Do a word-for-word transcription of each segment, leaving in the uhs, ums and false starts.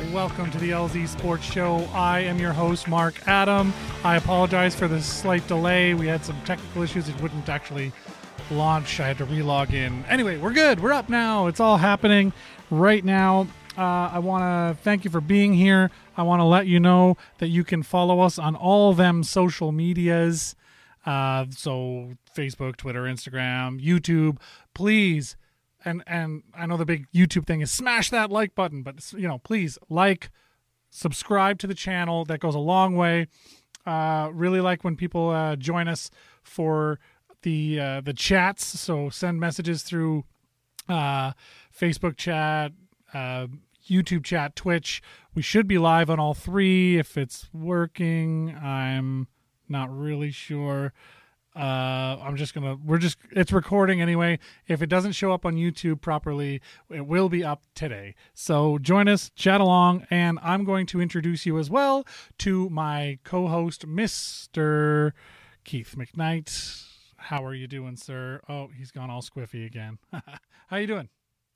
Welcome to the L Z Sports Show. I am your host, Mark Adam. I apologize for the slight delay. We had some technical issues. It wouldn't actually launch. I had to re-log in. Anyway, we're good. We're up now. It's all happening right now. Uh, I want to thank you for being here. I want to let you know that you can follow us on all them social medias. Uh, so Facebook, Twitter, Instagram, YouTube. Please. And and I know the big YouTube thing is smash that like button, but, you know, please like, subscribe to the channel. That goes a long way. Uh, really like when people uh, join us for the uh, the chats. So send messages through uh, Facebook chat, uh, YouTube chat, Twitch. We should be live on all three. If it's working, I'm not really sure. Uh, I'm just gonna, we're just, it's recording anyway. If it doesn't show up on YouTube properly, it will be up today. So join us, chat along, and I'm going to introduce you as well to my co-host, Mister Keith McKnight. How are you doing, sir? Oh, he's gone all squiffy again. How you doing?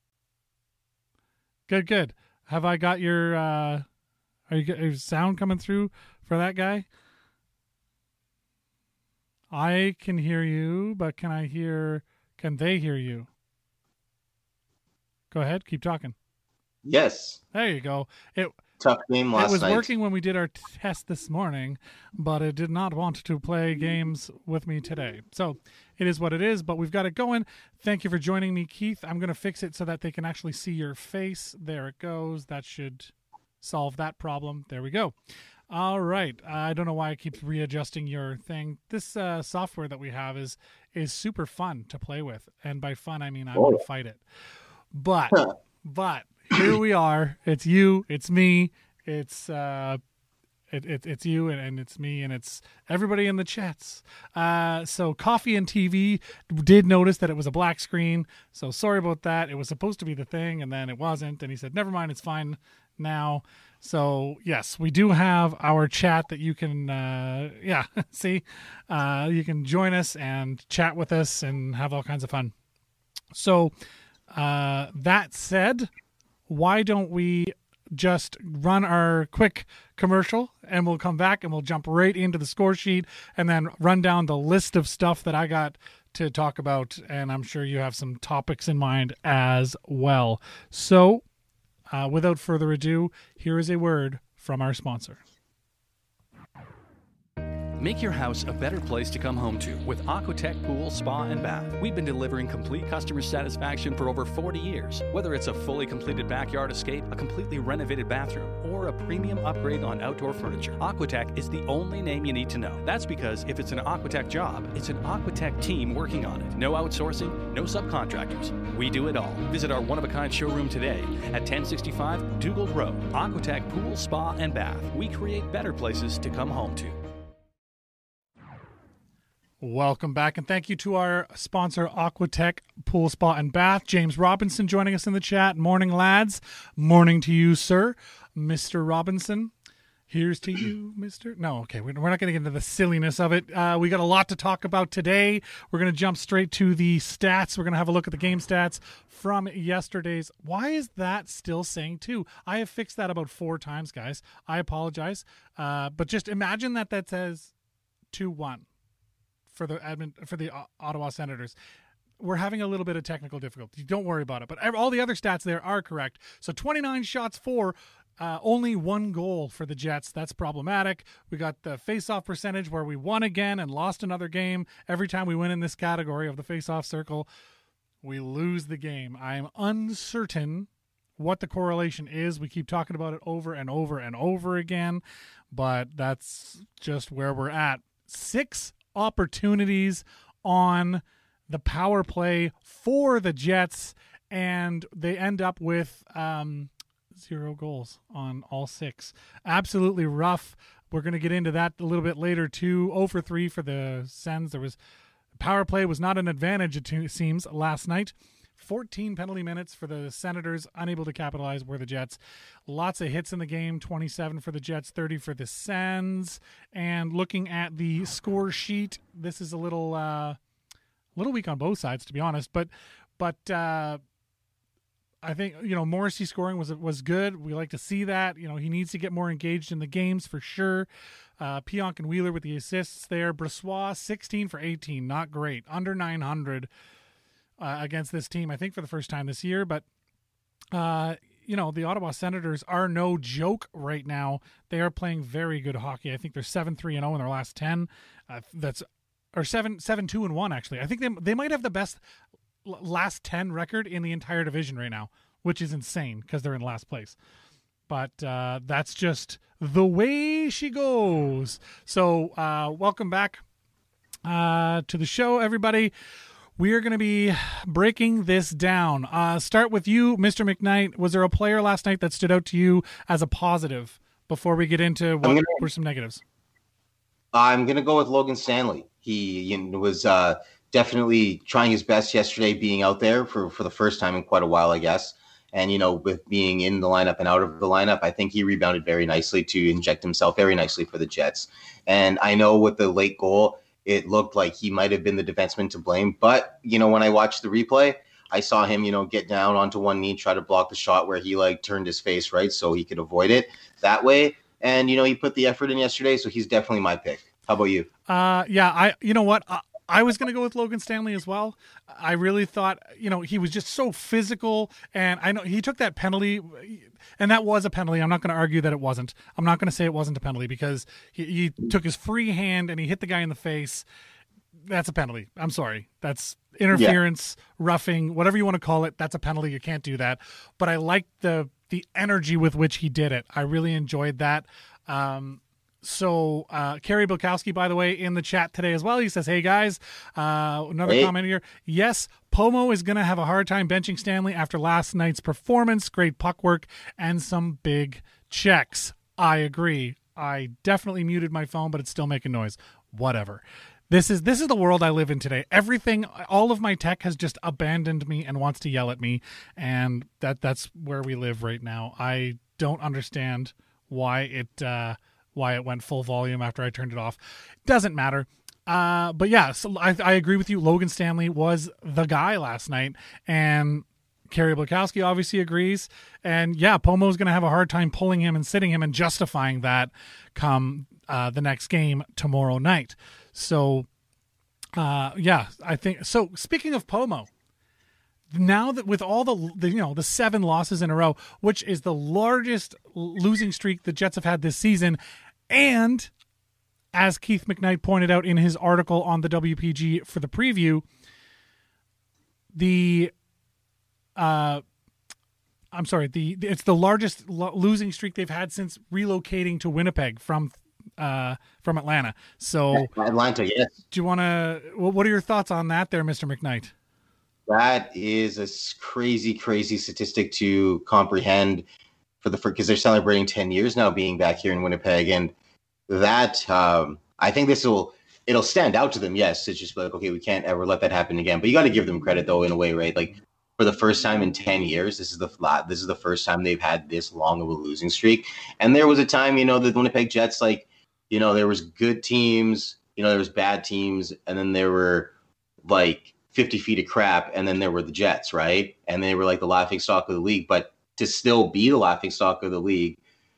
Good, good. Have I got your, uh, are you, is sound coming through for that guy? I can hear you, but can I hear, can they hear you? Go ahead, keep talking. Yes. There you go. It Tough game last night. It was night. working when we did our test this morning, but it did not want to play games with me today. So it is what it is, but we've got it going. Thank you for joining me, Keith. I'm going to fix it so that they can actually see your face. There it goes. That should solve that problem. There we go. All right. I don't know why I keep readjusting your thing. This uh, software that we have is is super fun to play with. And by fun, I mean I oh. want to fight it. But, but here we are. It's you. It's me. It's uh, it, it, it's you and, and it's me and it's everybody in the chats. Uh, so Coffee and T V did notice that it was a black screen. So sorry about that. It was supposed to be the thing and then it wasn't. And he said, never mind. It's fine now. So, yes, we do have our chat that you can, uh, yeah, see, uh, you can join us and chat with us and have all kinds of fun. So, uh, that said, why don't we just run our quick commercial and we'll come back and we'll jump right into the score sheet and then run down the list of stuff that I got to talk about. And I'm sure you have some topics in mind as well. So, Uh, without further ado, here is a word from our sponsor. Make your house a better place to come home to with Aquatech Pool, Spa, and Bath. We've been delivering complete customer satisfaction for over forty years. Whether it's a fully completed backyard escape, a completely renovated bathroom, or a premium upgrade on outdoor furniture, Aquatech is the only name you need to know. That's because if it's an Aquatech job, it's an Aquatech team working on it. No outsourcing, no subcontractors. We do it all. Visit our one-of-a-kind showroom today at ten sixty-five Dugald Road. Aquatech Pool, Spa, and Bath. We create better places to come home to. Welcome back, and thank you to our sponsor, Aquatech Pool, Spa, and Bath. James Robinson joining us in the chat. Morning, lads. Morning to you, sir. Mister Robinson, here's to you, mister No, okay, we're not going to get into the silliness of it. Uh, we got a lot to talk about today. We're going to jump straight to the stats. We're going to have a look at the game stats from yesterday's. Why is that still saying two? I have fixed that about four times, guys. I apologize. Uh, but just imagine that that says two one. For the admin, for the Ottawa Senators. We're having a little bit of technical difficulty. Don't worry about it. But all the other stats there are correct. So twenty-nine shots for, uh, only one goal for the Jets. That's problematic. We got the face-off percentage where we won again and lost another game. Every time we win in this category of the face-off circle, we lose the game. I'm uncertain what the correlation is. We keep talking about it over and over and over again. But that's just where we're at. Six opportunities on the power play for the Jets, and they end up with um, zero goals on all six. Absolutely rough. We're going to get into that a little bit later too. oh for three for the Sens. There was power play was not an advantage, it seems, last night. fourteen penalty minutes for the Senators, unable to capitalize were the Jets. Lots of hits in the game, twenty-seven for the Jets, thirty for the Sens. And looking at the score sheet, this is a little uh, little weak on both sides, to be honest. But but uh, I think, you know, Morrissey scoring was was good. We like to see that. You know, he needs to get more engaged in the games for sure. Uh, Pionk and Wheeler with the assists there. Brossoit, sixteen for eighteen. Not great. Under nine hundred uh, against this team, I think, for the first time this year. But, uh, you know, the Ottawa Senators are no joke right now. They are playing very good hockey. I think they're seven three and oh in their last ten. Uh, that's or seven seven two and one, actually. I think they they might have the best last ten record in the entire division right now, which is insane because they're in last place. But uh, that's just the way she goes. So uh, welcome back uh, to the show, everybody. We are going to be breaking this down. Uh, start with you, Mister McKnight. Was there a player last night that stood out to you as a positive before we get into what gonna, were some negatives? I'm going to go with Logan Stanley. He you know, was uh, definitely trying his best yesterday, being out there for, for the first time in quite a while, I guess. And, you know, with being in the lineup and out of the lineup, I think he rebounded very nicely to inject himself very nicely for the Jets. And I know with the late goal, it looked like he might have been the defenseman to blame. But, you know, when I watched the replay, I saw him, you know, get down onto one knee, try to block the shot where he, like, turned his face right so he could avoid it that way. And, you know, he put the effort in yesterday, so he's definitely my pick. How about you? Uh, yeah, I. you know what? I, I was going to go with Logan Stanley as well. I really thought, you know, he was just so physical, and I know he took that penalty, and that was a penalty. I'm not going to argue that it wasn't. I'm not going to say it wasn't a penalty because he, he took his free hand and he hit the guy in the face. That's a penalty. I'm sorry. That's interference, yeah. roughing, whatever you want to call it. That's a penalty. You can't do that. But I liked the the energy with which he did it. I really enjoyed that. Um, So, uh, Kerry Bilkowski, by the way, in the chat today as well. He says, hey, guys, uh, another hey. comment here. Yes, Pomo is going to have a hard time benching Stanley after last night's performance. Great puck work and some big checks. I agree. I definitely muted my phone, but it's still making noise. Whatever. This is this is the world I live in today. Everything, all of my tech has just abandoned me and wants to yell at me, and that that's where we live right now. I don't understand why it... Uh, why it went full volume after I turned it off. Doesn't matter. Uh, but yeah, so I, I agree with you. Logan Stanley was the guy last night, and Kerry Blakowski obviously agrees. And yeah, Pomo's going to have a hard time pulling him and sitting him and justifying that come uh, the next game tomorrow night. So uh, yeah, I think so. Speaking of Pomo, now that with all the, the, you know, the seven losses in a row, which is the largest losing streak the Jets have had this season, and as Keith McKnight pointed out in his article on the W P G for the preview, the uh, I'm sorry, the it's the largest lo- losing streak they've had since relocating to Winnipeg from uh, from Atlanta. So Atlanta, yes. Do you want to? What are your thoughts on that, there, Mister McKnight? That is a crazy, crazy statistic to comprehend for the because they're celebrating ten years now being back here in Winnipeg, and that um, I think this will it'll stand out to them. Yes, it's just like, okay, we can't ever let that happen again. But you got to give them credit though, in a way, right? Like for the first time in ten years, this is the flat. This is the first time they've had this long of a losing streak. And there was a time, you know, the Winnipeg Jets, like, you know, there was good teams, you know, there was bad teams, and then there were like fifty feet of crap, and then there were the Jets, right? And they were like the laughing stock of the league. But to still be the laughing stock of the league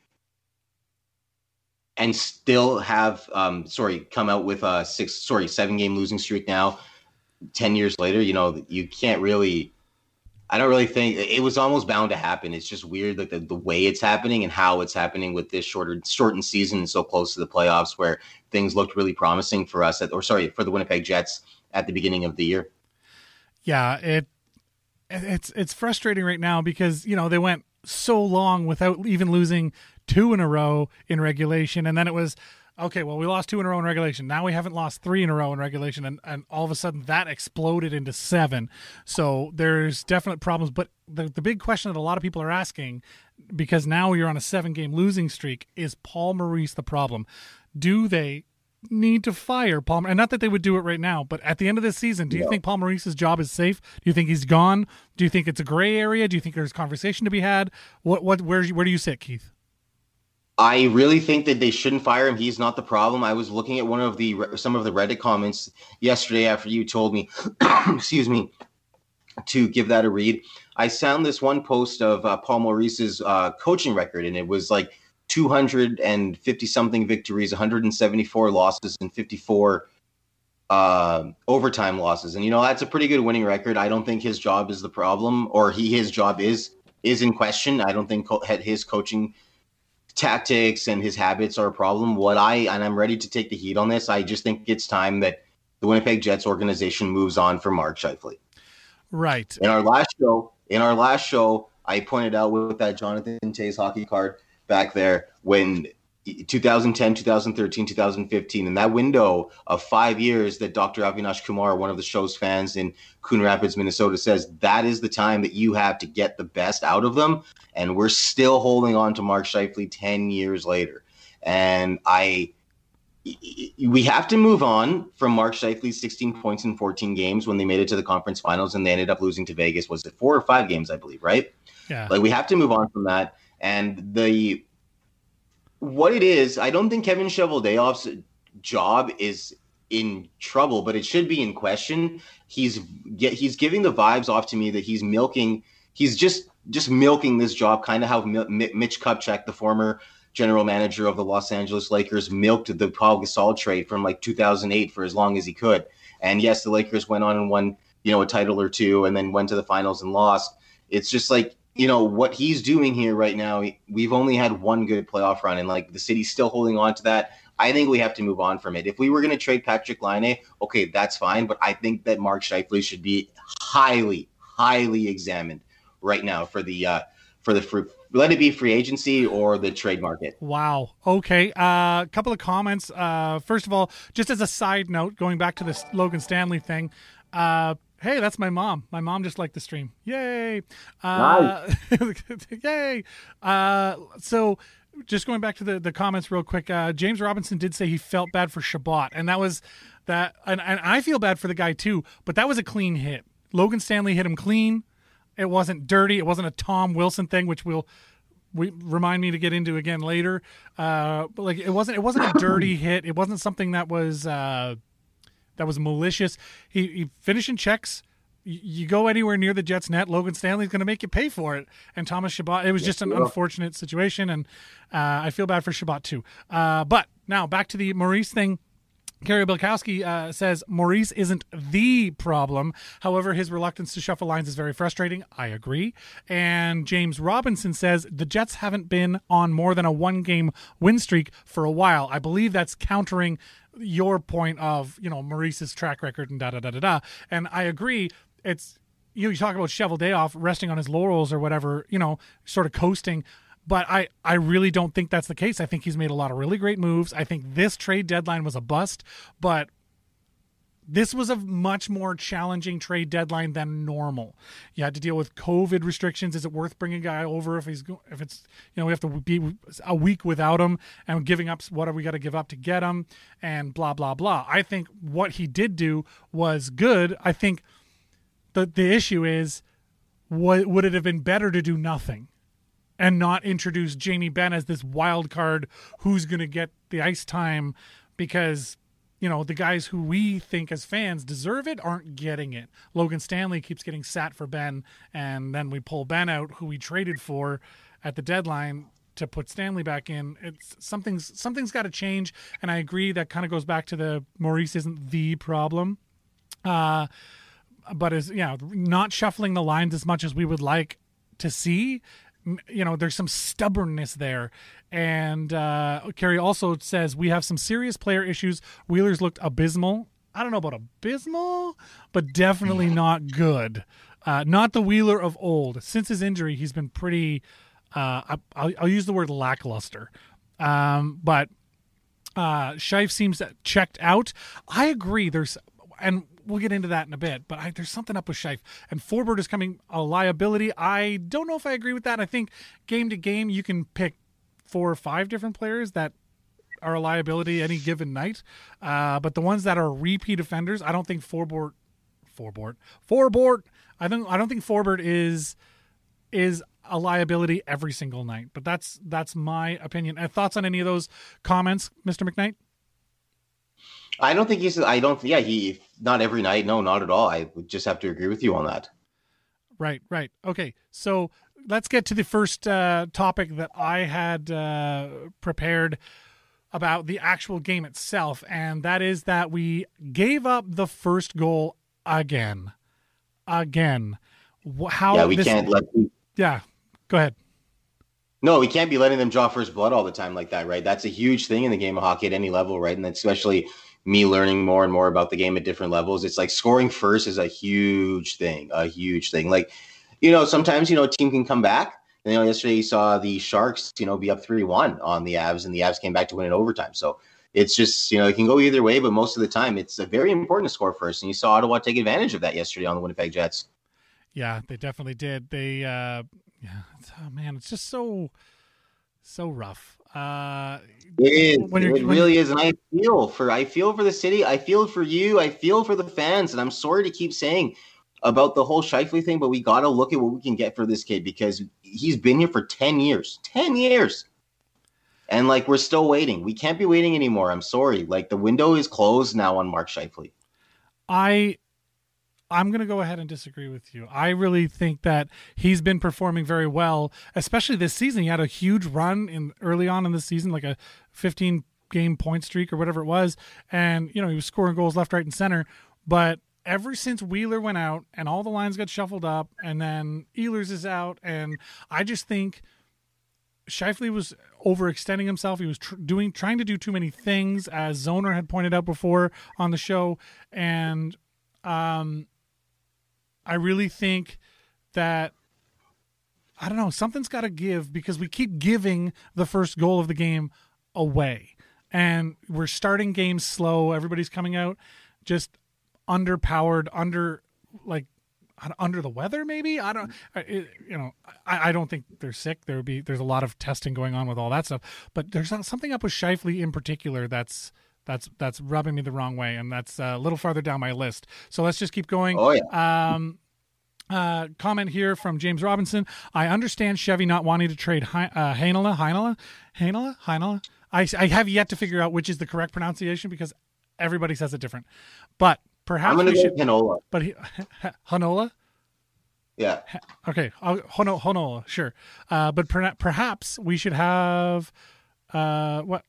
and still have, um, sorry, come out with a six, sorry, seven game losing streak now, ten years later, you know, you can't really, I don't really think it was almost bound to happen. It's just weird that the, the way it's happening and how it's happening with this shorter, shortened season and so close to the playoffs where things looked really promising for us, at, or sorry, for the Winnipeg Jets at the beginning of the year. Yeah, it it's it's frustrating right now because, you know, they went so long without even losing two in a row in regulation, and then it was, okay, well, we lost two in a row in regulation. Now we haven't lost three in a row in regulation, and, and all of a sudden that exploded into seven. So there's definite problems. But the, the big question that a lot of people are asking, because now you're on a seven-game losing streak, is Paul Maurice the problem? Do they need to fire Paul? And not that they would do it right now, but at the end of this season, do you yeah. think Paul Maurice's job is safe? Do you think he's gone? Do you think it's a gray area? Do you think there's conversation to be had? What what where where do you sit, Keith? I really think that they shouldn't fire him. He's not the problem. I was looking at one of the some of the Reddit comments yesterday after you told me, excuse me, to give that a read. I found this one post of uh, Paul Maurice's uh, coaching record, and it was like two hundred fifty something victories, one hundred seventy-four losses, and fifty-four uh, overtime losses. And, you know, that's a pretty good winning record. I don't think his job is the problem, or he his job is is in question. I don't think co- his coaching tactics and his habits are a problem. What I, and I'm ready to take the heat on this, I just think it's time that the Winnipeg Jets organization moves on from Mark Scheifele. Right. In our last show, in our last show, I pointed out with that Jonathan Toews hockey card back there when twenty ten, twenty thirteen, twenty fifteen, in that window of five years that Doctor Avinash Kumar, one of the show's fans in Coon Rapids, Minnesota, says that is the time that you have to get the best out of them. And we're still holding on to Mark Scheifele ten years later. And I, we have to move on from Mark Scheifele's sixteen points in fourteen games when they made it to the conference finals and they ended up losing to Vegas. Was it four or five games, I believe, right? Yeah. Like, we have to move on from that. And the, what it is, I don't think Kevin Cheveldayoff's job is in trouble, but it should be in question. He's get, he's giving the vibes off to me that he's milking, he's just just milking this job, kind of how Mitch Kupchak, the former general manager of the Los Angeles Lakers, milked the Paul Gasol trade from like two thousand eight for as long as he could. And yes, the Lakers went on and won, you know, a title or two, and then went to the finals and lost. It's just like, you know, what he's doing here right now, we've only had one good playoff run, and like the city's still holding on to that. I think we have to move on from it. If we were going to trade Patrick Laine, okay, that's fine. But I think that Mark Scheifele should be highly, highly examined right now for the uh, for the free, let it be free agency or the trade market. Wow. Okay. A uh, couple of comments. Uh, first of all, just as a side note, going back to this Logan Stanley thing. Uh, Hey, that's my mom. My mom just liked the stream. Yay. Uh, nice. Yay. Uh, so just going back to the, the comments real quick, uh, James Robinson did say he felt bad for Shabbat. And that was that. And, and I feel bad for the guy too, but that was a clean hit. Logan Stanley hit him clean. It wasn't dirty. It wasn't a Tom Wilson thing, which will we remind me to get into again later. Uh, but like it wasn't, it wasn't a dirty hit. It wasn't something that was, uh, that was malicious. He, he finishing checks. You, you go anywhere near the Jets net, Logan Stanley's going to make you pay for it. And Thomas Chabot, it was just an unfortunate situation, and uh, I feel bad for Chabot too. Uh, but now back to the Maurice thing. Kerry Bilkowski uh, says Maurice isn't the problem. However, his reluctance to shuffle lines is very frustrating. I agree. And James Robinson says the Jets haven't been on more than a one-game win streak for a while. I believe that's countering your point of, you know, Maurice's track record and da da da da da. And I agree. It's, you know, you talk about Cheveldayoff resting on his laurels or whatever, you know, sort of coasting. But I, I really don't think that's the case. I think he's made a lot of really great moves. I think this trade deadline was a bust, but this was a much more challenging trade deadline than normal. You had to deal with COVID restrictions. Is it worth bringing a guy over if he's if it's, you know, we have to be a week without him and giving up what have we got to give up to get him and blah blah blah. I think what he did do was good. I think the the issue is, what would it have been better to do nothing and not introduce Jamie Benn as this wild card who's going to get the ice time, because, you know, the guys who we think as fans deserve it aren't getting it. Logan Stanley keeps getting sat for Ben, and then we pull Ben out, who we traded for at the deadline to put Stanley back in. It's something's something's got to change, and I agree that kind of goes back to the Maurice isn't the problem. Uh, but is yeah, not shuffling the lines as much as we would like to see. You know, there's some stubbornness there. And uh, Kerry also says, we have some serious player issues. Wheeler's looked abysmal. I don't know about abysmal, but definitely not good. Uh, not the Wheeler of old. Since his injury, he's been pretty, uh, I'll, I'll use the word lackluster. Um, but uh, Scheif seems checked out. I agree. There's, and we'll get into that in a bit, but I, there's something up with Scheif. And Forbort is coming a liability. I don't know if I agree with that. I think game to game, you can pick four or five different players that are a liability any given night. Uh, but the ones that are repeat offenders, I don't think Forbort, Forbort, Forbort. I don't. I don't think Forbort is is a liability every single night. But that's that's my opinion. And thoughts on any of those comments, Mister McKnight? I don't think he's. I don't. Yeah, he. Not every night. No, not at all. I would just have to agree with you on that. Right, right. Okay, so let's get to the first uh, topic that I had uh, prepared about the actual game itself, and that is that we gave up the first goal again. Again. How yeah, we this, can't let. Yeah, go ahead. No, we can't be letting them draw first blood all the time like that, right? That's a huge thing in the game of hockey at any level, right? And especially me learning more and more about the game at different levels. It's like scoring first is a huge thing, a huge thing. Like, you know, sometimes, you know, a team can come back. You know, yesterday you saw the Sharks, you know, be up three one on the Avs, and the Avs came back to win in overtime. So it's just, you know, it can go either way, but most of the time it's a very important to score first. And you saw Ottawa take advantage of that yesterday on the Winnipeg Jets. Yeah, they definitely did. They, uh, yeah, it's, oh man, it's just so, so rough. Uh, it is. When it when really is. And I feel for, I feel for the city. I feel for you. I feel for the fans. And I'm sorry to keep saying about the whole Scheifele thing, but we got to look at what we can get for this kid because he's been here for ten years, ten years. And like, we're still waiting. We can't be waiting anymore. I'm sorry. Like the window is closed now on Mark Scheifele. I, I'm going to go ahead and disagree with you. I really think that he's been performing very well, especially this season. He had a huge run in early on in the season, like a fifteen game point streak or whatever it was. And, you know, he was scoring goals left, right, and center. But ever since Wheeler went out and all the lines got shuffled up and then Ehlers is out, and I just think Scheifele was overextending himself. He was tr- doing, trying to do too many things, as Zoner had pointed out before on the show. And, um, I really think that, I don't know, something's got to give because we keep giving the first goal of the game away. And we're starting games slow. Everybody's coming out just underpowered, under, like, under the weather, maybe? I don't, it, you know, I, I don't think they're sick. There would be, there's a lot of testing going on with all that stuff. But there's something up with Scheifele in particular that's, That's that's rubbing me the wrong way, and that's a little farther down my list. So let's just keep going. Oh, yeah. Um, uh, comment here from James Robinson. I understand Chevy not wanting to trade He- uh, Heinola, Heinola, Heinola, Heinola. I, I have yet to figure out which is the correct pronunciation because everybody says it different. But perhaps I'm going to we go should. Heinola. But he, Hanola? Yeah. Okay. I'll, Hono, Honola, sure. Uh, but per, perhaps we should have uh, what?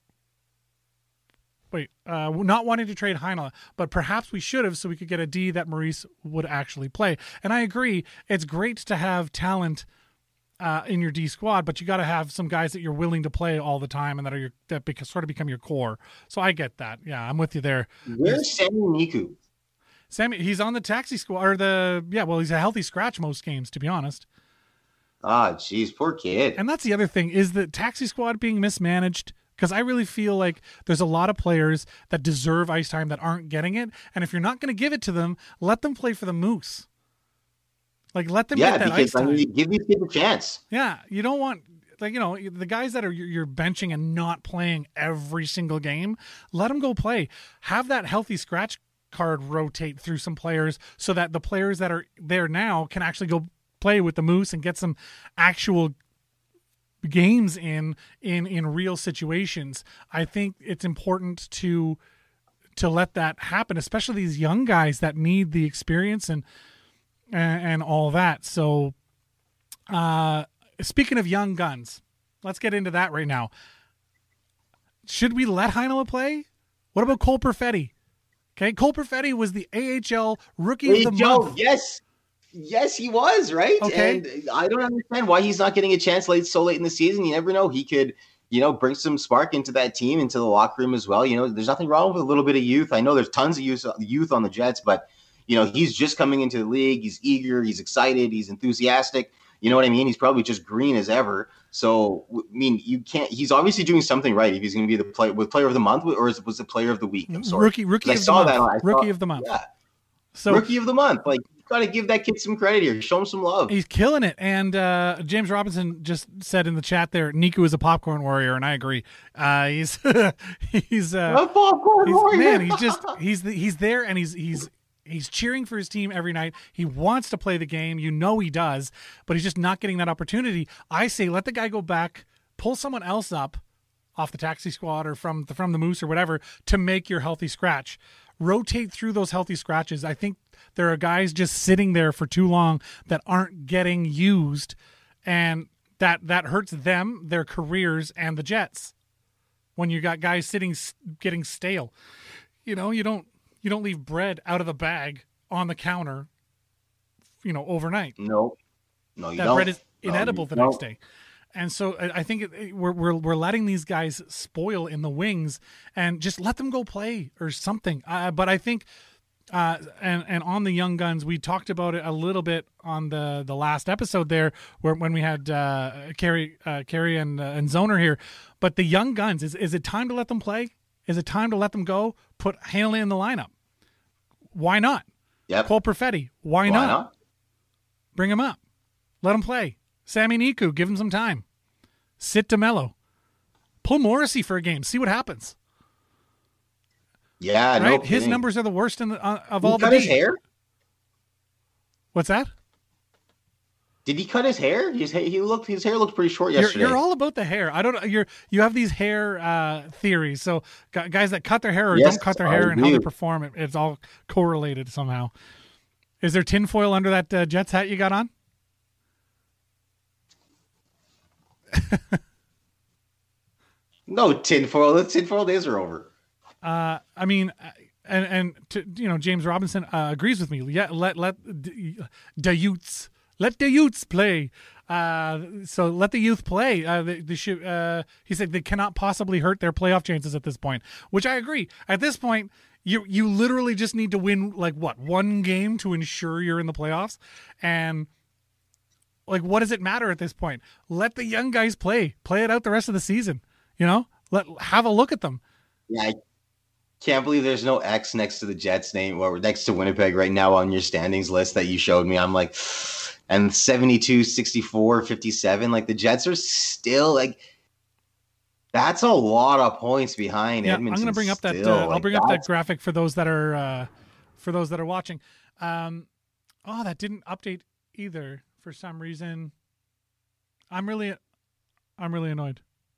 Wait, uh, not wanting to trade Heinola, but perhaps we should have so we could get a D that Maurice would actually play. And I agree, it's great to have talent uh, in your D squad, but you got to have some guys that you're willing to play all the time and that are your, that beca- sort of become your core. So I get that. Yeah, I'm with you there. Where's Sammy Niku? Sammy, he's on the taxi squad, or the, yeah, well, he's a healthy scratch most games, to be honest. Ah, jeez, poor kid. And that's the other thing, is the taxi squad being mismanaged? Because I really feel like there's a lot of players that deserve ice time that aren't getting it. And if you're not going to give it to them, let them play for the Moose. Like, let them yeah, get that because, ice time. I mean, give these kids a chance. Yeah, you don't want, like, you know, the guys that are you're benching and not playing every single game, let them go play. Have that healthy scratch card rotate through some players so that the players that are there now can actually go play with the Moose and get some actual games in in in real situations. I think it's important to to let that happen, especially these young guys that need the experience and and, and all that. So uh speaking of young guns, let's get into that right now. Should we let Heinola play? What about Cole Perfetti? Okay, Cole Perfetti was the A H L Rookie Hey, of the Joe, Month. yes. Yes, he was, right? Okay. And I don't understand why he's not getting a chance late so late in the season. You never know. He could, you know, bring some spark into that team, into the locker room as well. You know, there's nothing wrong with a little bit of youth. I know there's tons of youth, youth on the Jets, but, you know, he's just coming into the league. He's eager. He's excited. He's enthusiastic. You know what I mean? He's probably just green as ever. So, I mean, you can't – he's obviously doing something right if he's going to be the play, with player of the month, or is, was it player of the week? I'm sorry. Rookie, rookie of I the saw month. that. I rookie saw, of the month. Yeah. So rookie of the month. Like, got to give that kid some credit here. Show him some love. He's killing it. And uh, James Robinson just said in the chat there, Niku is a popcorn warrior, and I agree. Uh, he's he's uh, a popcorn he's, warrior. man. He's just he's the, he's there, and he's he's he's cheering for his team every night. He wants to play the game. You know he does, but he's just not getting that opportunity. I say let the guy go back, pull someone else up off the taxi squad or from the, from the Moose or whatever to make your healthy scratch. rotate through those healthy scratches. I think there are guys just sitting there for too long that aren't getting used, and that that hurts them, their careers, and the Jets. When you got guys sitting getting stale, you know, you don't you don't leave bread out of the bag on the counter, you know, overnight. No, no, you that don't. bread is inedible no, the don't. next day. And so I think it, we're we're we're letting these guys spoil in the wings, and just let them go play or something. Uh, but I think, uh, and and on the young guns, we talked about it a little bit on the, the last episode there, where when we had uh, Carrie uh, Carrie and uh, and Zoner here. But the young guns, is is it time to let them play? Is it time to let them go? Put Hanley in the lineup. Why not? Yep. Cole Perfetti. Why, Why not? not? Bring him up. Let him play. Sammy Niku, give him some time. Sit DeMello. Pull Morrissey for a game. See what happens. Yeah, no right? kidding. His numbers are the worst in the, uh, of Did all he the cut his D. hair? What's that? Did he cut his hair? His ha- he looked his hair looked pretty short You're, yesterday. you're all about the hair. I don't. You're you have these hair uh, theories. So gu- guys that cut their hair or Yes, don't cut their I hair and how they do. perform, it, it's all correlated somehow. Is there tinfoil under that uh, Jets hat you got on? No tinfoil. The tinfoil days are over. Uh, I mean, uh, and and to, you know, James Robinson uh, agrees with me. Yeah, let let the, the youths let the youths play. Uh, so let the youth play. Uh, they, they should. Uh, he said they cannot possibly hurt their playoff chances at this point, which I agree. At this point, you you literally just need to win like what one game to ensure you're in the playoffs, and like what does it matter at this point? Let the young guys play. Play it out the rest of the season. You know, let have a look at them. Yeah, I can't believe there's no X next to the Jets name or next to Winnipeg right now on your standings list that you showed me. I'm like, and seventy-two, sixty-four, fifty-seven. Like the Jets are still like, that's a lot of points behind Yeah, Edmonton. I'm going to bring up that. still. Uh, I'll Like, bring up that that's- graphic for those that are uh, for those that are watching. Um, oh, that didn't update either for some reason. I'm really, I'm really annoyed.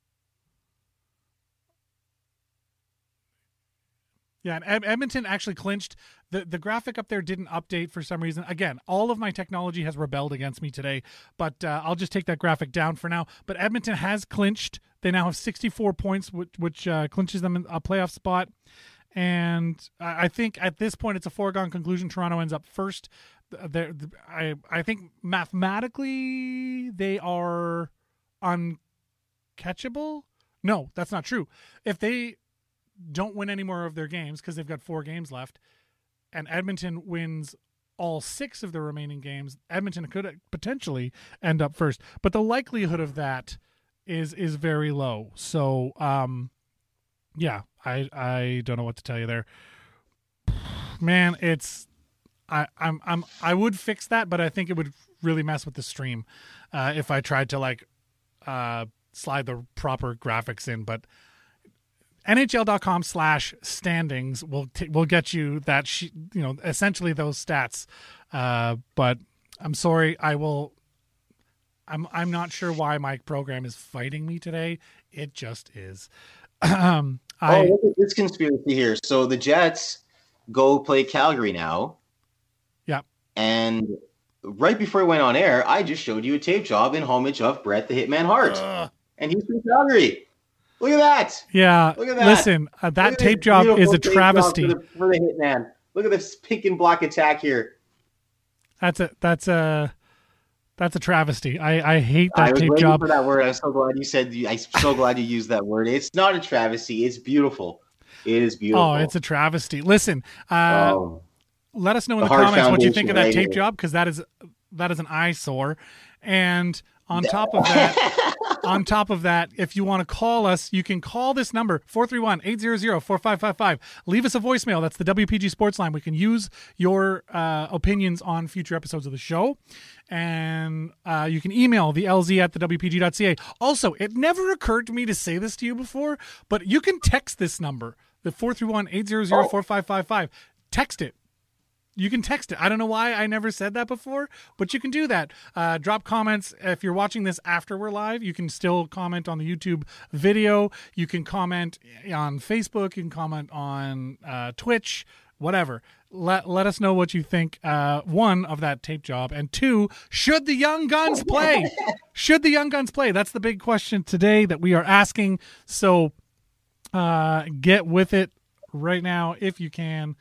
Yeah, and Ed- Edmonton actually clinched. The the graphic up there didn't update for some reason. Again, all of my technology has rebelled against me today, but uh, I'll just take that graphic down for now. But Edmonton has clinched. They now have sixty-four points, which, which uh, clinches them in a playoff spot. And I I think at this point it's a foregone conclusion. Toronto ends up first. They're, I I think mathematically they are uncatchable. No, that's not true. If they don't win any more of their games because they've got four games left, and Edmonton wins all six of the remaining games, Edmonton could potentially end up first. But the likelihood of that is is very low. So, um, yeah, I I don't know what to tell you there. Man, it's I I'm I'm I would fix that, but I think it would really mess with the stream uh, if I tried to like uh, slide the proper graphics in, but. N H L dot com slash standings will t- will get you that sh- you know essentially those stats, uh, but I'm sorry, I will. I'm I'm not sure why my program is fighting me today. It just is. um, I, oh, look at this conspiracy here. So the Jets go play Calgary now. Yeah. And right before I went on air, I just showed you a tape job in homage of Brett the Hitman Hart, uh, and he's from Calgary. Look at that. yeah. Look at that. Listen, uh, that Look at tape this job beautiful is a tape job travesty. For the, for the Hitman. Look at this pink and black attack here. That's a that's a that's a travesty. I, I hate I that was tape waiting job. for that word. I'm so glad you said. I'm so glad you used that word. It's not a travesty. It's beautiful. It is beautiful. Oh, it's a travesty. Listen, uh, Oh. let us know in The the, Hart comments what you think of that Foundation, tape right job, because that is that is an eyesore. And on top of that, on top of that, if you want to call us, you can call this number, four three one, eight hundred, four five five five. Leave us a voicemail. That's the W P G Sports Line. We can use your uh, opinions on future episodes of the show. And uh, you can email the L Z at the W P G dot C A. Also, it never occurred to me to say this to you before, but you can text this number, the four three one, eight hundred, four five five five. Text it. You can text it. I don't know why I never said that before, but you can do that. Uh, drop comments. If you're watching this after we're live, you can still comment on the YouTube video. You can comment on Facebook. You can comment on uh, Twitch. whatever. Let let us know what you think. Uh, one, of that tape job, and two, should the young guns play? Should the young guns play? That's the big question today that we are asking. So, uh, get with it right now if you can.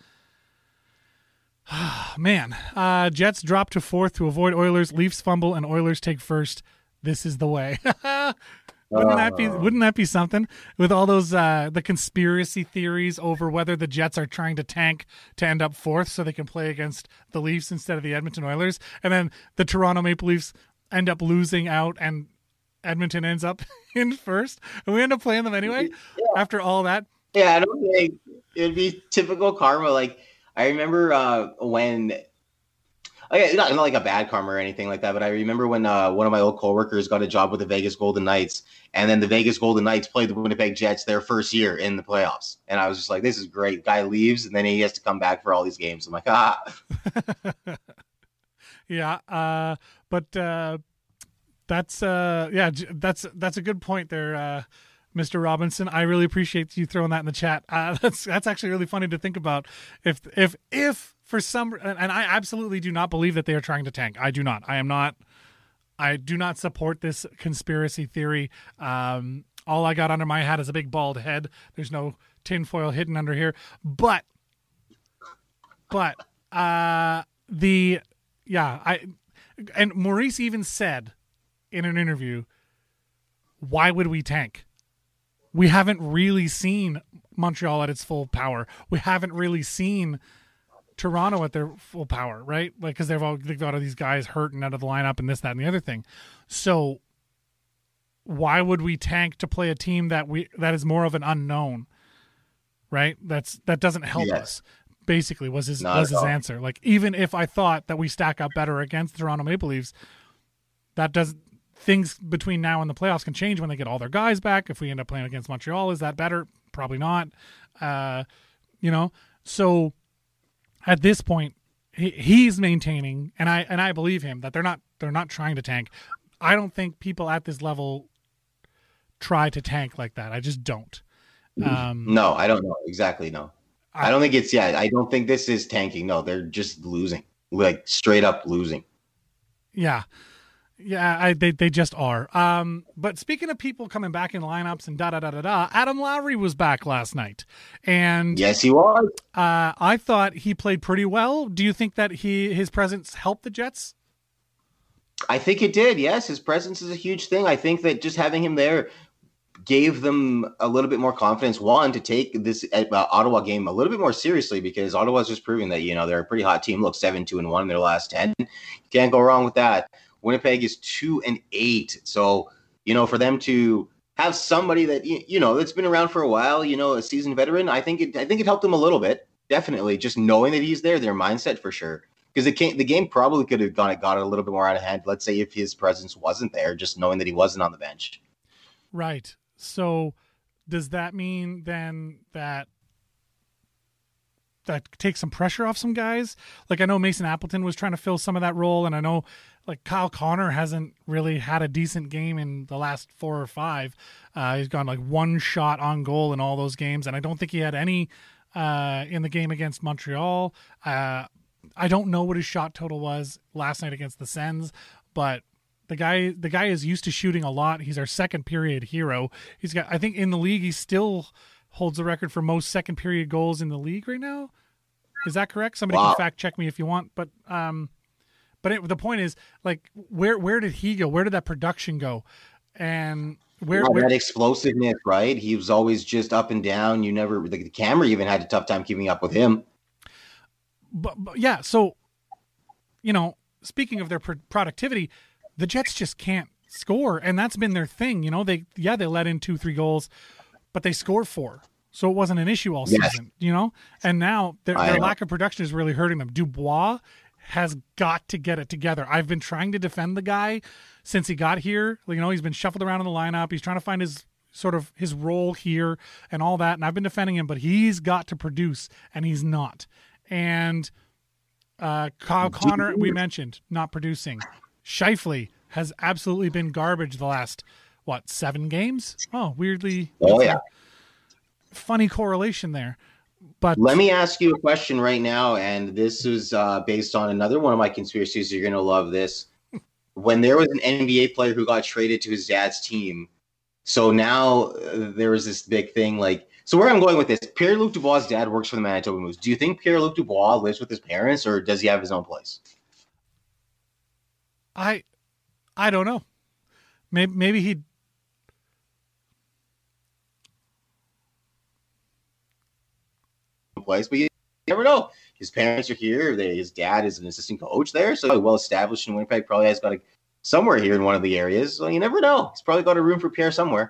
Man, uh, Jets drop to fourth to avoid Oilers. Leafs fumble and Oilers take first. This is the way. Wouldn't that be? Wouldn't that be something? With all those uh, the conspiracy theories over whether the Jets are trying to tank to end up fourth so they can play against the Leafs instead of the Edmonton Oilers, and then the Toronto Maple Leafs end up losing out, and Edmonton ends up in first, and we end up playing them anyway. Yeah. After all that, yeah, I don't think it'd be typical karma. Like I remember uh, when. Okay, not, not like a bad karma or anything like that, but I remember when uh, one of my old coworkers got a job with the Vegas Golden Knights, and then the Vegas Golden Knights played the Winnipeg Jets their first year in the playoffs. And I was just like, this is great. Guy leaves, and then he has to come back for all these games. I'm like, ah. yeah, uh, but uh, that's, uh, yeah, that's that's a good point there, uh, Mister Robinson. I really appreciate you throwing that in the chat. Uh, that's that's actually really funny to think about. If if if for some, and I absolutely do not believe that they are trying to tank. I do not. I am not. I do not support this conspiracy theory. Um, all I got under my hat is a big bald head. There's no tinfoil hidden under here. But, but uh, the yeah, I and Maurice even said in an interview, "Why would we tank? We haven't really seen Montreal at its full power. We haven't really seen Toronto at their full power, right? Like, because they've all they've got all these guys hurt and out of the lineup and this, that, and the other thing. So, why would we tank to play a team that we that is more of an unknown, right? That's that doesn't help yes. us. Basically, was his Not was his all. answer. Like, even if I thought that we stack up better against the Toronto Maple Leafs, that does things between now and the playoffs can change when they get all their guys back. If we end up playing against Montreal, is that better? Probably not. Uh, you know, so. At this point, he, he's maintaining, and I and I believe him, that they're not they're not trying to tank. I don't think people at this level try to tank like that. I just don't. Um, no, I don't know exactly. No, I, I don't think it's yeah. I don't think this is tanking. No, they're just losing, like straight up losing. Yeah, yeah. I, they they just are. Um, but speaking of people coming back in lineups and da da da da da, Adam Lowry was back last night, and yes, he was. Uh, I thought he played pretty well. Do you think that he his presence helped the Jets? I think it did. Yes, his presence is a huge thing. I think that just having him there gave them a little bit more confidence. One, to take this uh, Ottawa game a little bit more seriously, because Ottawa's just proving that you know they're a pretty hot team. Look, seven two and one in their last ten. You can't go wrong with that. Winnipeg is two and eight. So, you know, for them to have somebody that, you know, that's been around for a while, you know, a seasoned veteran, I think it, I think it helped them a little bit. Definitely. Just knowing that he's there, their mindset for sure. Because the, the game probably could have gone, got it a little bit more out of hand. Let's say if his presence wasn't there, just knowing that he wasn't on the bench. Right. So does that mean then that that takes some pressure off some guys? Like, I know Mason Appleton was trying to fill some of that role, and I know like Kyle Connor hasn't really had a decent game in the last four or five. Uh, he's gone like one shot on goal in all those games, and I don't think he had any uh, in the game against Montreal. Uh, I don't know what his shot total was last night against the Sens, but the guy the guy is used to shooting a lot. He's our second period hero. He's got, I think in the league, he still holds the record for most second period goals in the league right now. Is that correct? Somebody wow. can fact check me if you want, but um, but it, the point is, like, where where did he go? Where did that production go? And where, yeah, where that explosiveness, right? He was always just up and down. You never the, the camera even had a tough time keeping up with him. But, but yeah, so you know, speaking of their pr- productivity, the Jets just can't score, and that's been their thing. You know, they yeah they let in two three goals, but they scored four. So it wasn't an issue all yes. season, you know? And now their, their lack of production is really hurting them. Dubois has got to get it together. I've been trying to defend the guy since he got here. You know, he's been shuffled around in the lineup. He's trying to find his sort of his role here and all that. And I've been defending him, but he's got to produce, and he's not. And uh, Kyle Connor, we mentioned, not producing. Scheifele has absolutely been garbage the last, what, seven games? Oh, weirdly. Oh, yeah. Funny correlation there. But let me ask you a question right now, and this is uh, based on another one of my conspiracies. You're going to love this. When there was an N B A player who got traded to his dad's team, so now uh, there was this big thing like, so where I'm going with this, Pierre-Luc Dubois' dad works for the Manitoba Moose. Do you think Pierre-Luc Dubois lives with his parents, or does he have his own place? I, I don't know. Maybe, maybe he. Place, but you never know. His parents are here. They, his dad is an assistant coach there, so well established in Winnipeg. Probably has got a, somewhere here in one of the areas. So you never know. He's probably got a room for Pierre somewhere.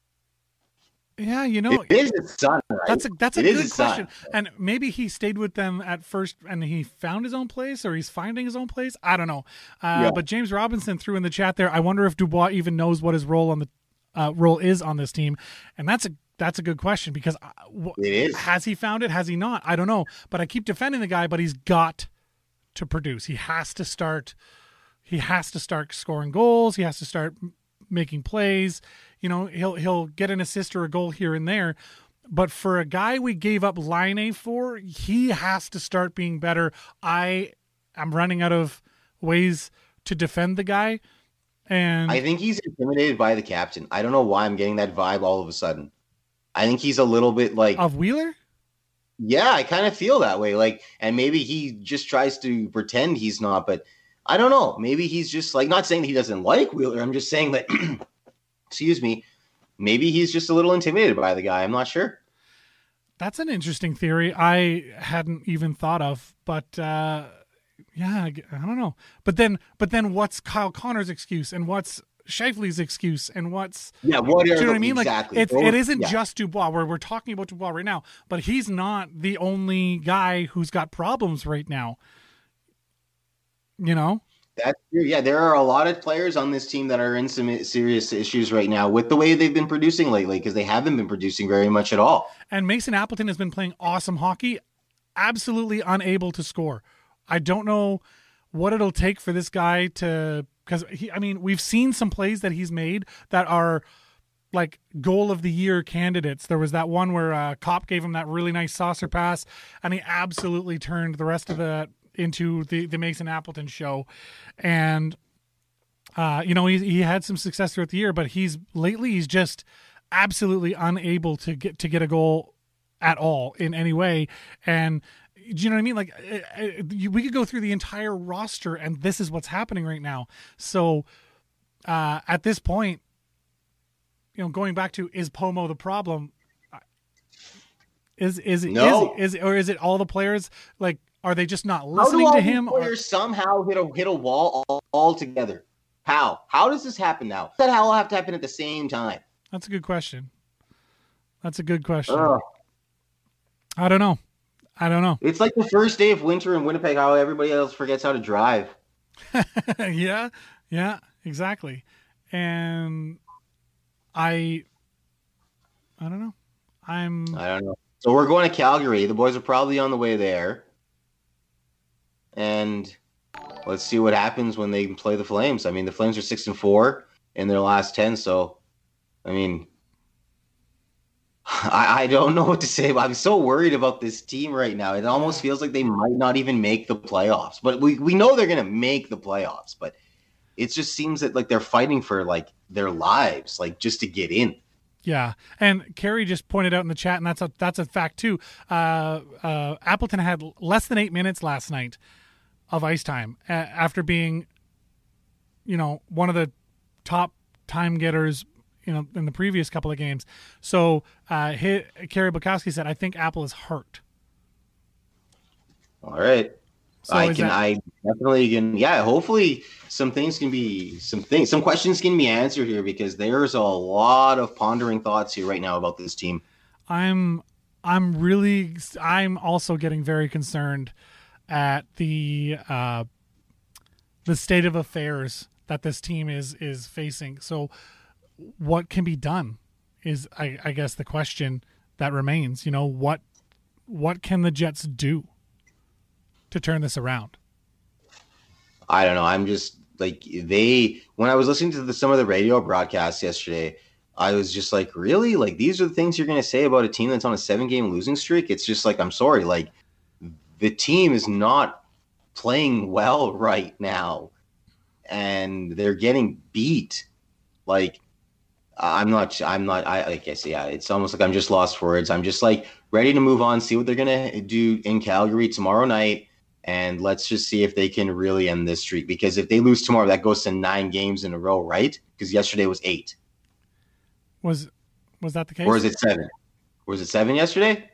Yeah, you know, it is his son. Right? That's a that's a it good question. Son. And maybe he stayed with them at first, and he found his own place, or he's finding his own place. I don't know. Uh, yeah. But James Robinson threw in the chat there. I wonder if Dubois even knows what his role on the uh, role is on this team, and that's a that's a good question because uh, w- it is. Has he found it? Has he not? I don't know. But I keep defending the guy, but he's got to produce. He has to start. He has to start scoring goals. He has to start making plays. You know, he'll he'll get an assist or a goal here and there. But for a guy we gave up Laine for, he has to start being better. I am running out of ways to defend the guy. And I think he's intimidated by the captain. I don't know why I'm getting that vibe all of a sudden. I think he's a little bit like of Wheeler. Yeah, I kind of feel that way. Like, and maybe he just tries to pretend he's not, but I don't know. Maybe he's just like, not saying that he doesn't like Wheeler. I'm just saying that, excuse me, maybe he's just a little intimidated by the guy. I'm not sure. That's an interesting theory I hadn't even thought of, but uh, yeah, I, I don't know. But then, but then, what's Kyle Connor's excuse, and what's Scheifele's excuse, and what's yeah, what do you know what I mean? Exactly. Like, it's, it isn't yeah. just Dubois. We're we're talking about Dubois right now, but he's not the only guy who's got problems right now. You know. That's true. Yeah, there are a lot of players on this team that are in some serious issues right now with the way they've been producing lately because they haven't been producing very much at all. And Mason Appleton has been playing awesome hockey, absolutely unable to score. I don't know what it'll take for this guy to – because, he, I mean, we've seen some plays that he's made that are like goal of the year candidates. There was that one where uh, Kopp gave him that really nice saucer pass, and he absolutely turned the rest of the – into the, the Mason Appleton show. And, uh, you know, he, he had some success throughout the year, but he's lately, he's just absolutely unable to get, to get a goal at all in any way. And do you know what I mean? Like uh, uh, we could go through the entire roster and this is what's happening right now. So, uh, at this point, you know, going back to, is Pomo the problem? Is, is it, no. is, is, or is it all the players? Like, are they just not listening How do to him? Or somehow hit a hit a wall all, all together? How? How does this happen now? Does that all have to happen at the same time? That's a good question. That's a good question. Ugh. I don't know. I don't know. It's like the first day of winter in Winnipeg. How everybody else forgets how to drive. yeah, yeah, exactly. And I, I don't know. I'm. I don't know. So we're going to Calgary. The boys are probably on the way there. And let's see what happens when they play the Flames. I mean, the Flames are six and four in their last ten. So, I mean, I, I don't know what to say. I'm so worried about this team right now. It almost feels like they might not even make the playoffs. But we, we know they're going to make the playoffs. But it just seems that like they're fighting for like their lives, like just to get in. Yeah, and Carrie just pointed out in the chat, and that's a that's a fact too. Uh, uh, Appleton had less than eight minutes last night of ice time uh, after being, you know, one of the top time getters, you know, in the previous couple of games. So, uh, hit, Carrie Bukowski said, "I think Apple is hurt." All right, so I can, that- I definitely can. Yeah, hopefully some things can be, some things, some questions can be answered here because there's a lot of pondering thoughts here right now about this team. I'm, I'm really, I'm also getting very concerned at the uh, the state of affairs that this team is is facing. So, what can be done is, I, I guess, the question that remains. You know, what what can the Jets do to turn this around? I don't know. I'm just like they. When I was listening to the, some of the radio broadcasts yesterday, I was just like, really? Like, these are the things you're going to say about a team that's on a seven-game losing streak? It's just like, I'm sorry. Like, the team is not playing well right now, and they're getting beat. Like, I'm not, I'm not, I, I guess, yeah, it's almost like I'm just lost for words. I'm just like ready to move on, see what they're going to do in Calgary tomorrow night. And let's just see if they can really end this streak. Because if they lose tomorrow, that goes to nine games in a row, right? Because yesterday was eight. Was was that the case? Or is it seven? Was it seven yesterday?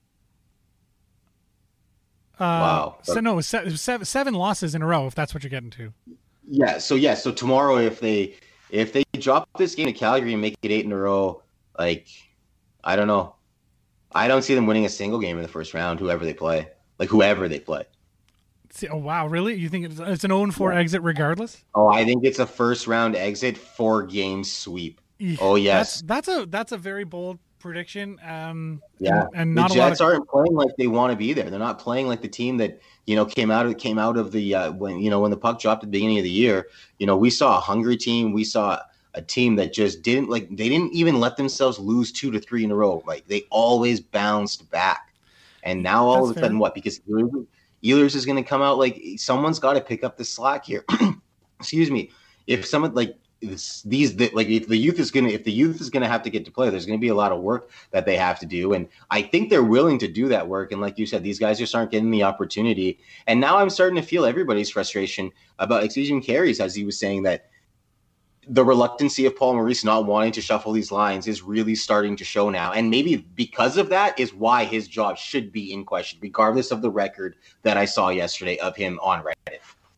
Uh, wow. So no, it was, se- it was seven, seven losses in a row, if that's what you're getting to. Yeah. So yeah. So tomorrow, if they if they drop this game to Calgary and make it eight in a row, like, I don't know. I don't see them winning a single game in the first round. Whoever they play, like whoever they play. See, oh wow, really? You think it's, it's an oh and four yeah. exit regardless? Oh, I think it's a first round exit, four game sweep. Oh yes, that's, that's a that's a very bold prediction. Um, yeah, and, and not the a Jets lot of... aren't playing like they want to be there. They're not playing like the team that you know came out of came out of the uh, when you know when the puck dropped at the beginning of the year. You know, we saw a hungry team. We saw a team that just didn't like. They didn't even let themselves lose two to three in a row. Like they always bounced back. And now all that's of a sudden, fair. What? Because Ehlers is going to come out like someone's got to pick up the slack here. Excuse me. If someone like this, these the, like if the youth is going to if the youth is going to have to get to play, there's going to be a lot of work that they have to do, and I think they're willing to do that work. And like you said, these guys just aren't getting the opportunity. And now I'm starting to feel everybody's frustration about Exugian Carries, as he was saying that the reluctancy of Paul Maurice not wanting to shuffle these lines is really starting to show now. And maybe because of that is why his job should be in question, regardless of the record that I saw yesterday of him on Reddit.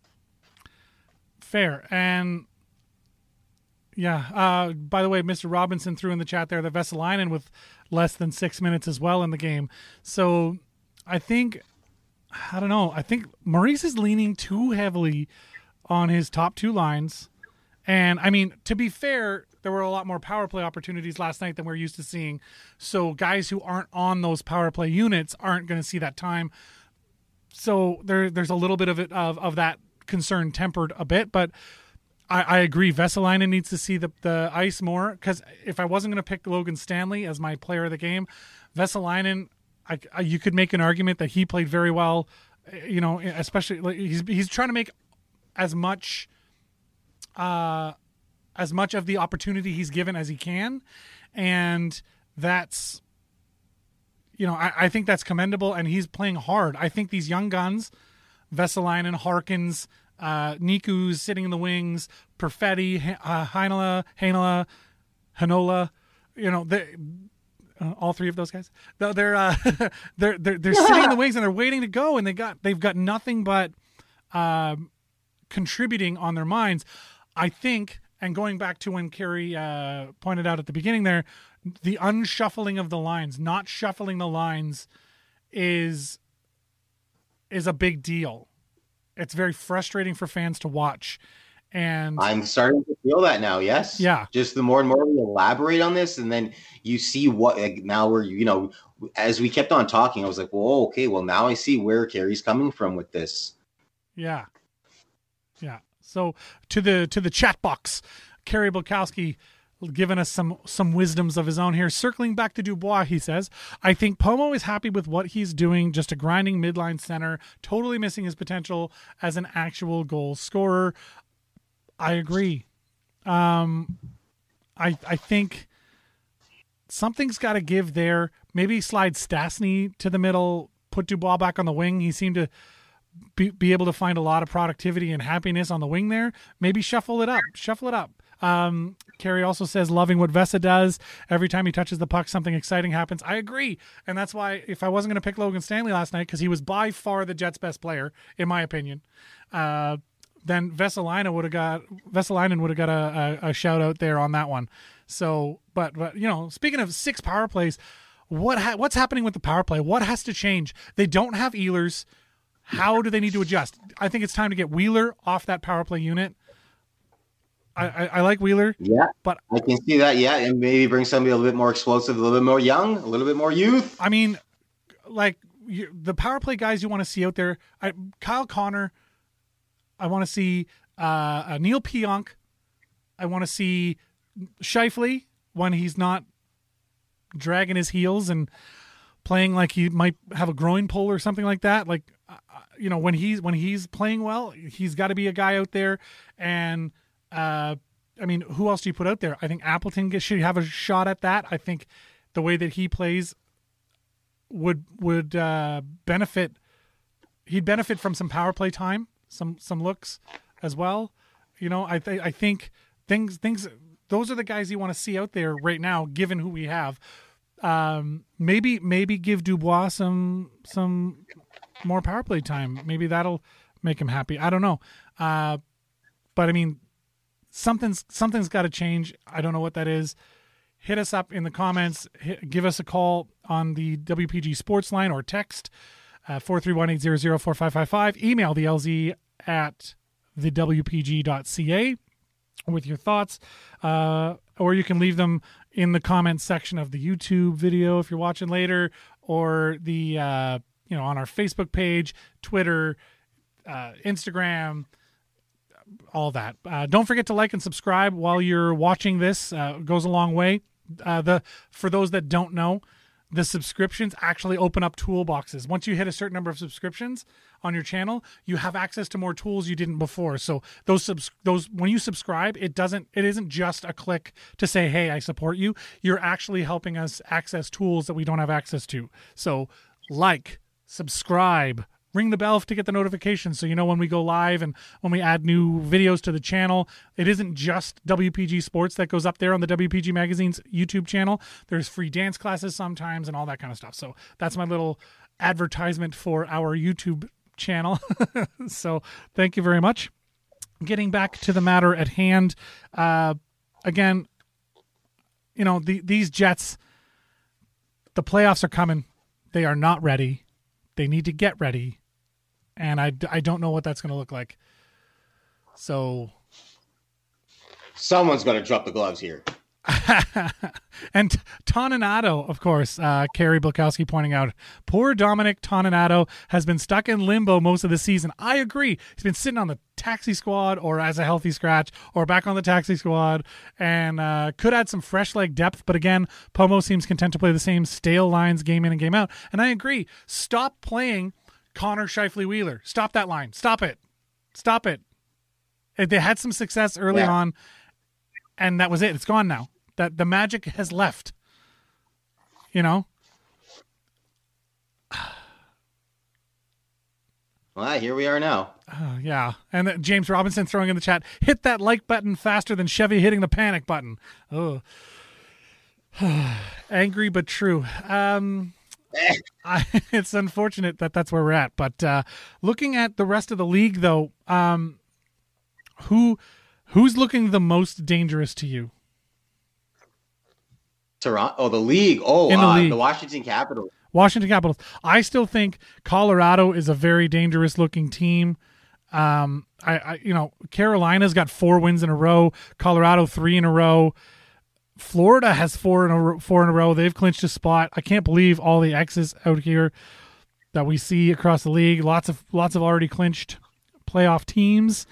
Fair. And yeah, uh, by the way, Mister Robinson threw in the chat there that Vesalainen with less than six minutes as well in the game. So I think, I don't know, I think Maurice is leaning too heavily on his top two lines. And, I mean, to be fair, there were a lot more power play opportunities last night than we're used to seeing. So guys who aren't on those power play units aren't going to see that time. So there, there's a little bit of it of, of that concern tempered a bit. But I, I agree, Vesalainen needs to see the, the ice more. Because if I wasn't going to pick Logan Stanley as my player of the game, Vesalainen, I, I, you could make an argument that he played very well. You know, especially like, he's he's trying to make as much... Uh, as much of the opportunity he's given as he can. And that's, you know, I, I think that's commendable, and he's playing hard. I think these young guns, Vesalainen, Harkins, uh, Niku's sitting in the wings, Perfetti, uh, Heinola, Heinola, Hanola, you know, they, uh, all three of those guys, they're, uh, they're, they're, they're sitting in the wings and they're waiting to go, and they got, they've got nothing but, um, contributing on their minds. I think, and going back to when Carey uh, pointed out at the beginning there, the unshuffling of the lines, not shuffling the lines is is a big deal. It's very frustrating for fans to watch. And I'm starting to feel that now, yes. Yeah. Just the more and more we elaborate on this, and then you see what, like, now we're, you know, as we kept on talking, I was like, well, okay, well, now I see where Carey's coming from with this. Yeah. Yeah. So to the to the chat box, Carey Bulkowski giving us some some wisdoms of his own here. Circling back to Dubois, he says, I think Pomo is happy with what he's doing, just a grinding midline center, totally missing his potential as an actual goal scorer. I agree. Um, I I think something's got to give there. Maybe slide Stastny to the middle, put Dubois back on the wing. He seemed to Be, be able to find a lot of productivity and happiness on the wing there. Maybe shuffle it up. Shuffle it up. Um, Carey also says, loving what Vesa does. Every time he touches the puck, something exciting happens. I agree. And that's why if I wasn't going to pick Logan Stanley last night, because he was by far the Jets' best player, in my opinion, uh, then Vesalainen would have got Vesalainen would have got a, a, a shout out there on that one. So, but, but you know, speaking of six power plays, what ha- what's happening with the power play? What has to change? They don't have Ehlers. How do they need to adjust? I think it's time to get Wheeler off that power play unit. I, I, I like Wheeler. Yeah, but I can see that. Yeah, and maybe bring somebody a little bit more explosive, a little bit more young, a little bit more youth. I mean, like you, the power play guys you want to see out there. I, Kyle Connor. I want to see uh, uh, Neil Pionk. I want to see Scheifele when he's not dragging his heels and playing like he might have a groin pull or something like that. Like, uh, you know, when he's when he's playing well, he's got to be a guy out there. And uh, I mean, who else do you put out there? I think Appleton gets, should have a shot at that. I think the way that he plays would would uh, benefit. He'd benefit from some power play time, some some looks as well. You know, I th- I think things things those are the guys you want to see out there right now, given who we have. Um, maybe maybe give Dubois some some more power play time. Maybe that'll make him happy. I don't know. Uh, but I mean, something's something's got to change. I don't know what that is. Hit us up in the comments. Hit, give us a call on the W P G Sports line or text uh, four three one, eight zero zero, four five five five. Email the L Z at the W P G dot C A with your thoughts, uh, or you can leave them in the comments section of the YouTube video if you're watching later, or the uh, you know, on our Facebook page, Twitter, uh, Instagram, all that. Uh, don't forget to like and subscribe while you're watching this. Uh, it goes a long way. Uh, the for those that don't know, the subscriptions actually open up toolboxes. Once you hit a certain number of subscriptions on your channel, you have access to more tools you didn't before. So those subs- those when you subscribe, it doesn't it isn't just a click to say, "Hey, I support you." You're actually helping us access tools that we don't have access to. So like, subscribe, ring the bell to get the notifications so you know when we go live and when we add new videos to the channel. It isn't just W P G Sports that goes up there on the W P G Magazine's YouTube channel. There's free dance classes sometimes and all that kind of stuff. So that's my little advertisement for our YouTube channel. So thank you very much. Getting back to the matter at hand. Uh, again, you know, the, these Jets, the playoffs are coming. They are not ready. They need to get ready. And I, I don't know what that's going to look like. So someone's going to drop the gloves here. And Toninato, of course, uh, Carrie Bulkowski pointing out, poor Dominic Toninato has been stuck in limbo most of the season. I agree. He's been sitting on the taxi squad or as a healthy scratch or back on the taxi squad, and uh, could add some fresh leg depth. But again, Pomo seems content to play the same stale lines game in and game out. And I agree. Stop playing Connor Scheifele Wheeler. Stop that line. Stop it. Stop it. They had some success early yeah. on, and that was it. It's gone now. That the magic has left. You know? Well, here we are now. Uh, yeah. And uh, James Robinson throwing in the chat, hit that like button faster than Chevy hitting the panic button. Oh. Angry but true. Um, I, it's unfortunate that that's where we're at. But uh, looking at the rest of the league, though, um, who who's looking the most dangerous to you? Toronto. Oh, the league. Oh, In the, uh, league. the Washington Capitals. Washington Capitals. I still think Colorado is a very dangerous looking team. Um, I, I, you know, Carolina's got four wins in a row. Colorado three in a row. Florida has four in a row, four in a row. They've clinched a spot. I can't believe all the X's out here that we see across the league. Lots of lots of already clinched playoff teams.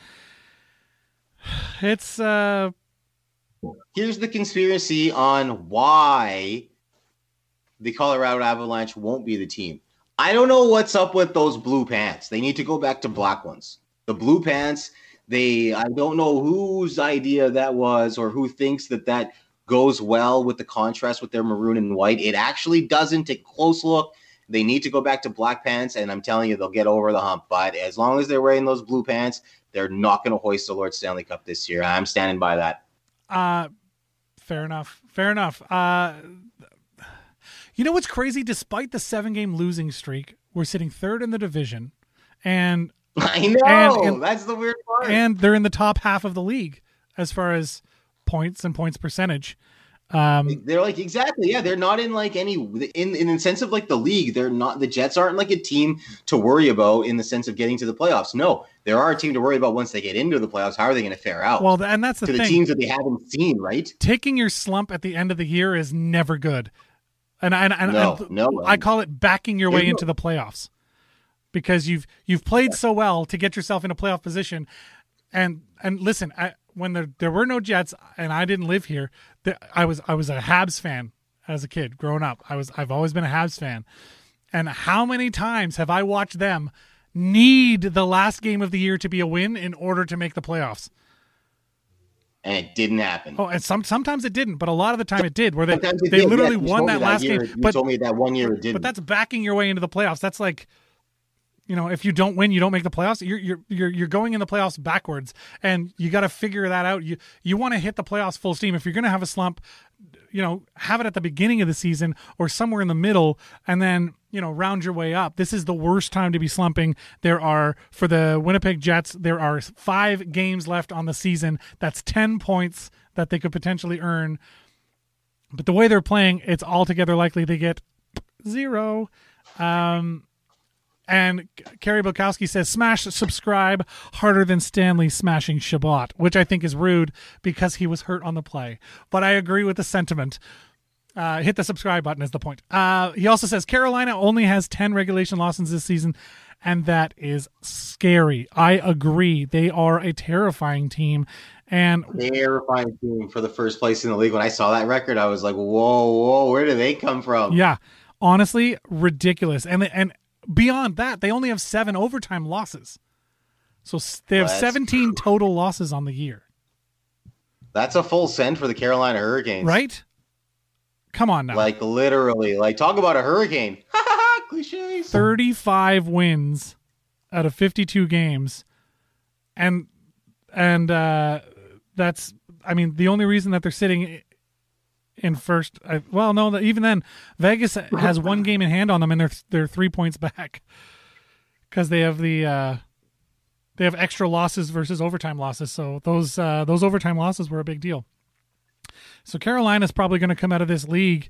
It's uh. Here's the conspiracy on why the Colorado Avalanche won't be the team. I don't know what's up with those blue pants. They need to go back to black ones. The blue pants, they I don't know whose idea that was or who thinks that that goes well with the contrast with their maroon and white. It actually doesn't. Take a close look. They need to go back to black pants, and I'm telling you, they'll get over the hump. But as long as they're wearing those blue pants, they're not going to hoist the Lord Stanley Cup this year. I'm standing by that. Uh, fair enough. Fair enough. Uh, you know what's crazy? Despite the seven-game losing streak, we're sitting third in the division, and I know and, and, that's the weird part. And they're in the top half of the league as far as points and points percentage. Um, they're like exactly, yeah. They're not in like any in in the sense of like the league. They're not the Jets aren't like a team to worry about in the sense of getting to the playoffs. No, they are a team to worry about once they get into the playoffs. How are they going to fare out? Well, and that's the to thing. the teams that they haven't seen, right? Taking your slump at the end of the year is never good, and and, and, no, and no, I call it backing your way no. into the playoffs because you've you've played so well to get yourself in a playoff position. And and listen, I, when there there were no Jets and I didn't live here, the, I was I was a Habs fan as a kid growing up. I was I've always been a Habs fan. And how many times have I watched them need the last game of the year to be a win in order to make the playoffs? And it didn't happen. Oh, and some sometimes it didn't, but a lot of the time it did, where they, Sometimes it they did. literally Yes, you won told me that last year. game. You But, told me that one year it didn't. but that's backing your way into the playoffs. That's like, you know, if you don't win, you don't make the playoffs. You're you're you're, you're going in the playoffs backwards, and you got to figure that out. You you want to hit the playoffs full steam. If you're going to have a slump, you know, have it at the beginning of the season or somewhere in the middle, and then, you know, round your way up. This is the worst time to be slumping. There are, for the Winnipeg Jets, there are five games left on the season. That's ten points that they could potentially earn. But the way they're playing, it's altogether likely they get zero. Um, and Kerry Bukowski says, smash subscribe harder than Stanley smashing Shabbat, which I think is rude because he was hurt on the play. But I agree with the sentiment. Uh, hit the subscribe button is the point. Uh, he also says Carolina only has ten regulation losses this season, and that is scary. I agree. They are a terrifying team. And terrifying team for the first place in the league. When I saw that record, I was like, whoa, whoa, where do they come from? Yeah, honestly, ridiculous. And and beyond that, they only have seven overtime losses. So they have That's seventeen true. total losses on the year. That's a full send for the Carolina Hurricanes. Right? Come on now. Like, literally. Like, talk about a hurricane. Cliches. thirty-five wins out of fifty-two games. And and uh, that's, I mean, the only reason that they're sitting in first, I, well, no, even then, Vegas has one game in hand on them, and they're they're three points back because they have the uh, they have extra losses versus overtime losses. So those uh, those overtime losses were a big deal. So Carolina's probably going to come out of this league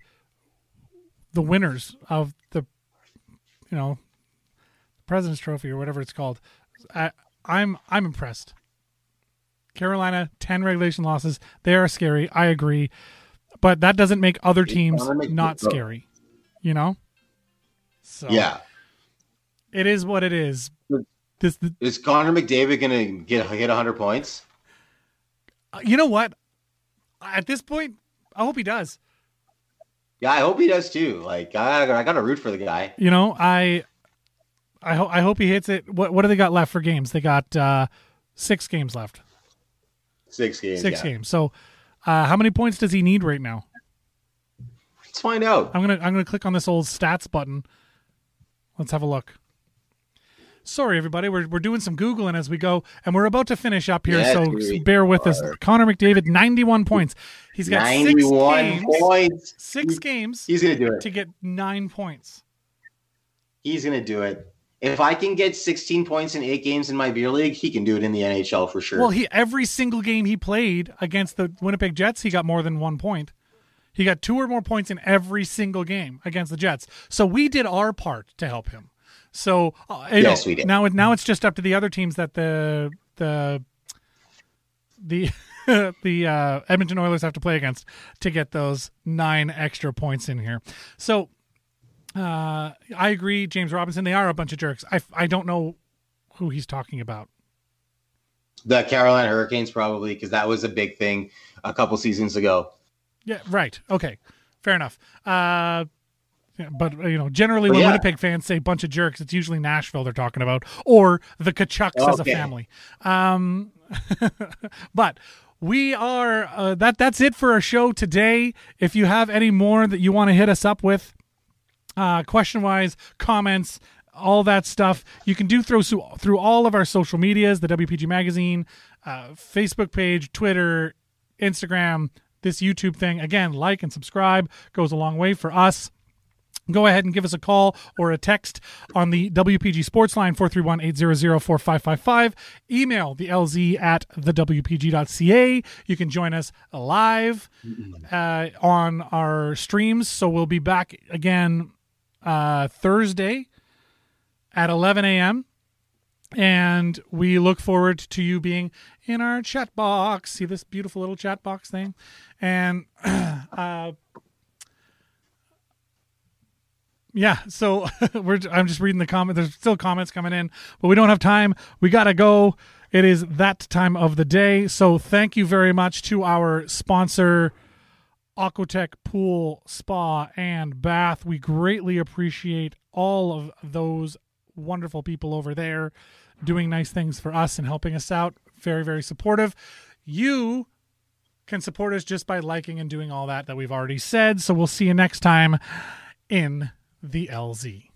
the winners of the, you know, President's Trophy or whatever it's called. I, I'm I'm impressed. Carolina, ten regulation losses. They are scary. I agree. But that doesn't make other teams not scary, you know? So Yeah. It is what it is. This, the, Is Connor McDavid going to get hit one hundred points? you know what? At this point, I hope he does. Yeah, I hope he does too. Like, I, I got to root for the guy. You know, I I, ho- I hope he hits it. What what do they got left for games? They got uh, six games left. Six games. Six yeah. games. So uh, how many points does he need right now? Let's find out. I'm gonna I'm gonna click on this old stats button. Let's have a look. Sorry, everybody. We're we're doing some Googling as we go, and we're about to finish up here, Yes, so we bear with us. are. Connor McDavid, ninety-one points. He's got six ninety-one games, points. six He- games He's going to do it. to get nine points. He's going to do it. If I can get sixteen points in eight games in my beer league, he can do it in the N H L for sure. Well, he every single game he played against the Winnipeg Jets, he got more than one point. He got two or more points in every single game against the Jets. So we did our part to help him. So uh, you Yes, know, we did. Now, it- now it's just up to the other teams that the the the the uh, Edmonton Oilers have to play against to get those nine extra points in here. So uh, I agree, James Robinson. They are a bunch of jerks. I I don't know who he's talking about. the Carolina Hurricanes probably, because that was a big thing a couple seasons ago. Yeah, right. Okay, fair enough. Uh, yeah, but you know, generally But when yeah. Winnipeg fans say "bunch of jerks," it's usually Nashville they're talking about, or the Kachucks as a Okay. family. Um, but we are. Uh, that that's it for our show today. If you have any more that you want to hit us up with, uh, question wise, comments, all that stuff, you can do through through all of our social medias, the W P G Magazine, uh, Facebook page, Twitter, Instagram. This YouTube thing, again, like and subscribe goes a long way for us. Go ahead and give us a call or a text on the W P G Sports Line, four three one, eight hundred, four five five five. Email the L Z at the W P G dot C A. You can join us live uh, on our streams. So we'll be back again uh, Thursday at eleven a.m. And we look forward to you being in our chat box. See this beautiful little chat box thing? And uh, yeah, so we're I'm just reading the comment. There's still comments coming in, but we don't have time. We got to go. it is that time of the day. So thank you very much to our sponsor, Aquatech Pool, Spa, and Bath. We greatly appreciate all of those wonderful people over there doing nice things for us and helping us out. Very, very supportive. You can support us just by liking and doing all that that we've already said. So we'll see you next time in the L Z.